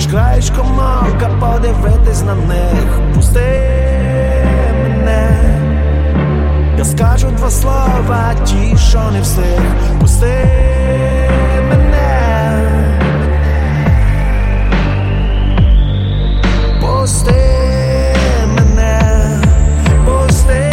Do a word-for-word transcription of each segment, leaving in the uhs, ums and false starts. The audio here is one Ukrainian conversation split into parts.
хоч краєчком ока подивитись на них. Пусти мене, я скажу два слова, ті, що не встиг. Пусти мене, пусти мене, пусти.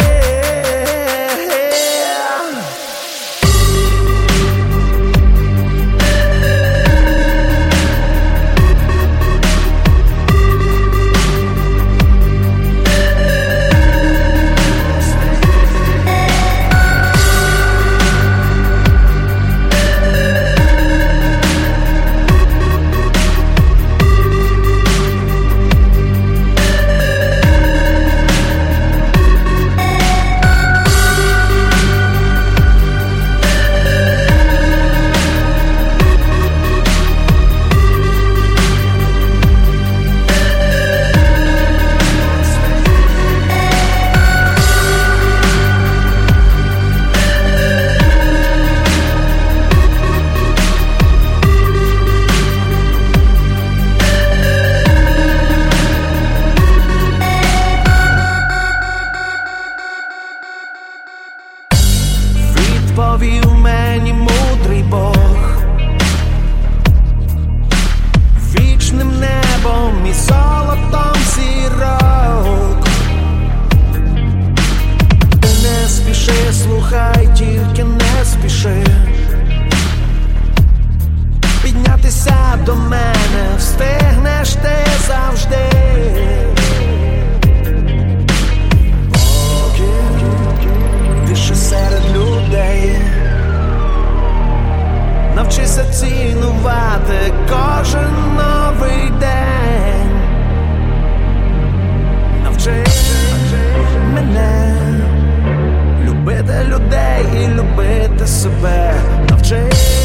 Відповів мені мудрий Бог вічним небом і золотом зірок. Ти не спіши, слухай, тільки не спіши піднятися до мене, встигнеш ти завжди. Диши серед людей, навчися цінувати кожен новий день. Навчи мене любити людей і любити себе. Навчи